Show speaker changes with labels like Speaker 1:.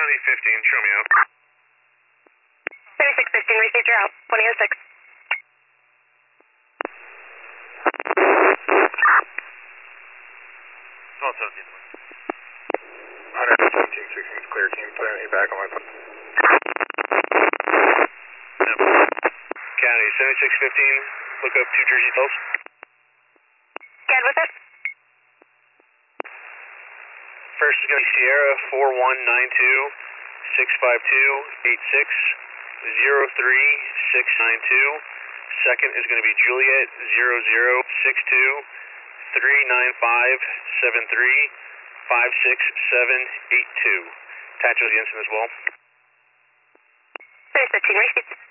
Speaker 1: County 15, show me out.
Speaker 2: 3615, received your out, 2006.
Speaker 1: Oh, 17.
Speaker 3: 117, 16 is clear. Can you put me back on my phone?
Speaker 1: Yep. County 7615, look up 2 Jersey Hills.
Speaker 2: Good with it?
Speaker 1: First is going to be Sierra 4192 652 86 03692. Second is going to be Juliet 0062 395 73 56782. Attach those against him as well.
Speaker 2: 3615, received.